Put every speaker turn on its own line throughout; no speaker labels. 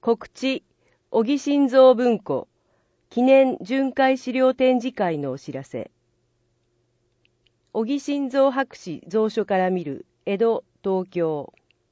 告知、小木新蔵文庫、記念巡回資料展示会のお知らせ。小木新蔵博士蔵書から見る江戸、東京。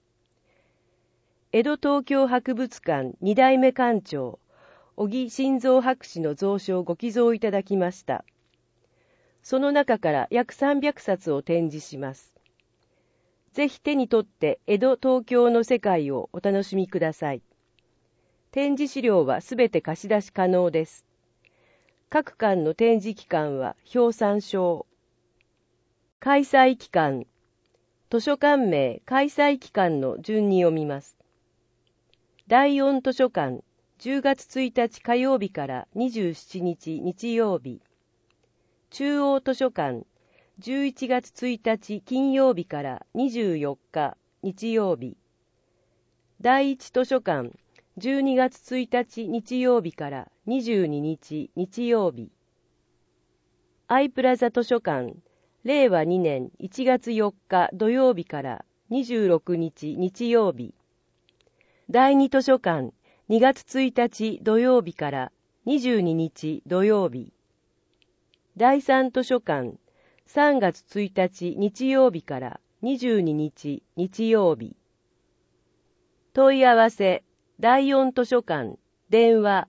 江戸東京博物館2代目館長、小木新蔵博士の蔵書をご寄贈いただきました。その中から約300冊を展示します。ぜひ手に取って江戸東京の世界をお楽しみください。展示資料はすべて貸し出し可能です。各館の展示期間は表参照。開催期間、図書館名開催期間の順に読みます。第4図書館、10月1日火曜日から27日日曜日。中央図書館、11月1日金曜日から24日日曜日。第一図書館、12月1日日曜日から22日日曜日。アイプラザ図書館、令和2年1月4日土曜日から26日日曜日。第二図書館、2月1日土曜日から22日土曜日。第三図書館、3月1日日曜日から22日日曜日。問い合わせ、第4図書館、電話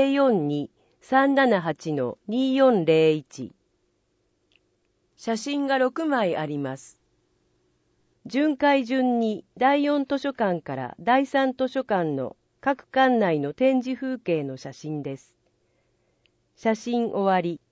042-378-2401。写真が6枚あります。巡回順に第4図書館から第3図書館の各館内の展示風景の写真です。写真終わり。